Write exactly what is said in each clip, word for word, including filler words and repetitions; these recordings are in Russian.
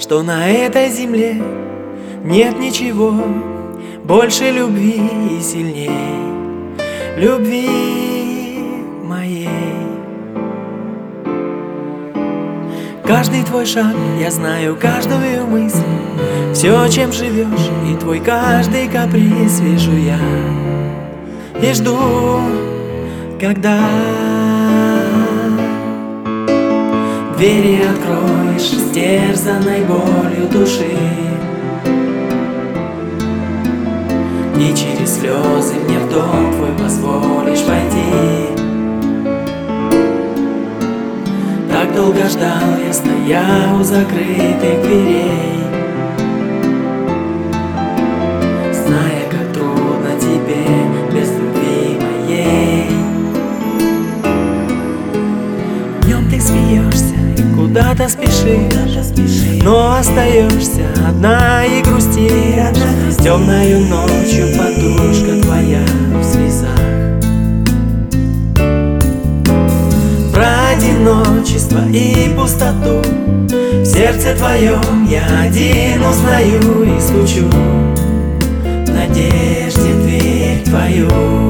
что на этой земле нет ничего больше любви и сильней любви моей. Каждый твой шаг, я знаю каждую мысль, все, чем живешь, и твой каждый каприз вижу я и жду, когда двери откроешь стерзанной болью души, и через слезы мне в дом твой позволишь войти. Так долго ждал я, стоя у закрытых дверей, зная, как трудно тебе без любви моей. Днем ты смеешься и куда-то спешишь, но остаешься одна и грустишь. Темною ночью подушка твоя в слезах. Про одиночество и пустоту в сердце твоем я один узнаю и стучу в надежде дверь твою.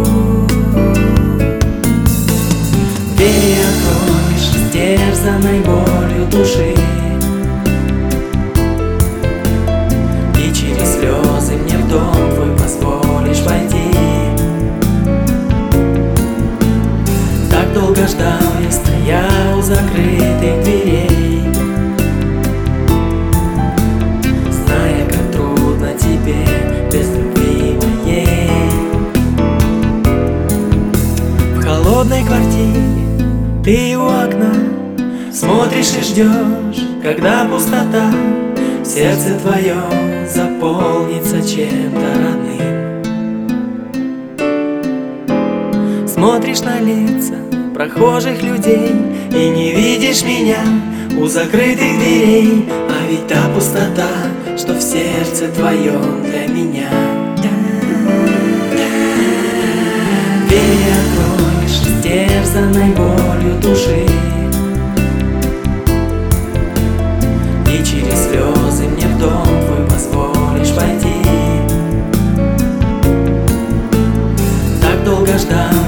Двери откроешь стерзанной болью души, и через слезы мне в дом твой позволишь войти. Так долго ждал я, стоя у закрытых дверей, зная, как трудно тебе без любви моей. В холодной квартире ты у окна смотришь и ждешь, когда пустота в сердце твоем заполнится чем-то родным. Смотришь на лица прохожих людей и не видишь меня у закрытых дверей, а ведь та пустота, что в сердце твоем для меня. Двери откроешь стерзанной болью души, и через слезы мне в дом твой позволишь войти. Так долго ждал